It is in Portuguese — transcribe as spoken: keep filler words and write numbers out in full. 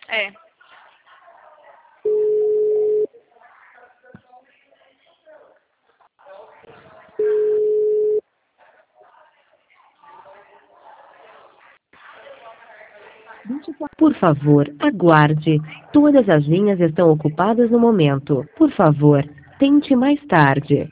É. Por favor, aguarde. Todas as linhas estão ocupadas no momento. Por favor, tente mais tarde.